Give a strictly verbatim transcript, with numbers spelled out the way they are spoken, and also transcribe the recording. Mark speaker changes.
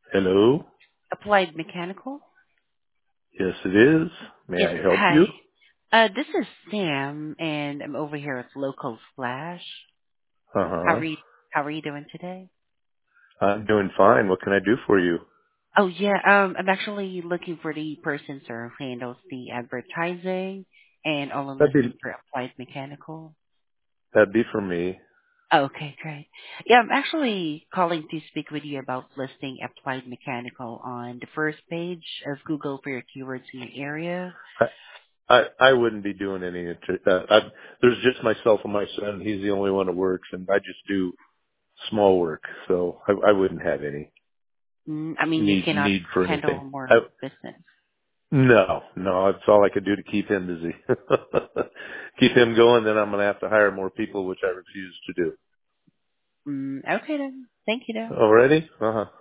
Speaker 1: Hello?
Speaker 2: Applied Mechanical?
Speaker 1: Yes, it is. May
Speaker 2: Yes,
Speaker 1: I help
Speaker 2: hi.
Speaker 1: you?
Speaker 2: Uh, this is Sam, and I'm over here at Local Flash. How
Speaker 1: Uh-huh.
Speaker 2: are you, how are you doing today?
Speaker 1: I'm doing fine. What can I do for you?
Speaker 2: Oh, yeah, um, I'm actually looking for the person, sir, who handles the advertising and all the
Speaker 1: That'd be,
Speaker 2: listing for Applied Mechanical.
Speaker 1: that'd be for me.
Speaker 2: Okay, great. Yeah, I'm actually calling to speak with you about listing Applied Mechanical on the first page of Google for your keywords in your area.
Speaker 1: I, I, I wouldn't be doing any, inter- uh, I, there's just myself and my son. He's the only one that works and I just do small work. So I, I wouldn't have any
Speaker 2: Mm, I mean, you
Speaker 1: need,
Speaker 2: cannot
Speaker 1: need for anything.
Speaker 2: handle more
Speaker 1: I,
Speaker 2: business.
Speaker 1: no, no, that's all I could do to keep him busy. Keep him going, then I'm going to have to hire more people, which I refuse to do.
Speaker 2: Mm, okay then. Thank you though.
Speaker 1: Alrighty? Uh-huh.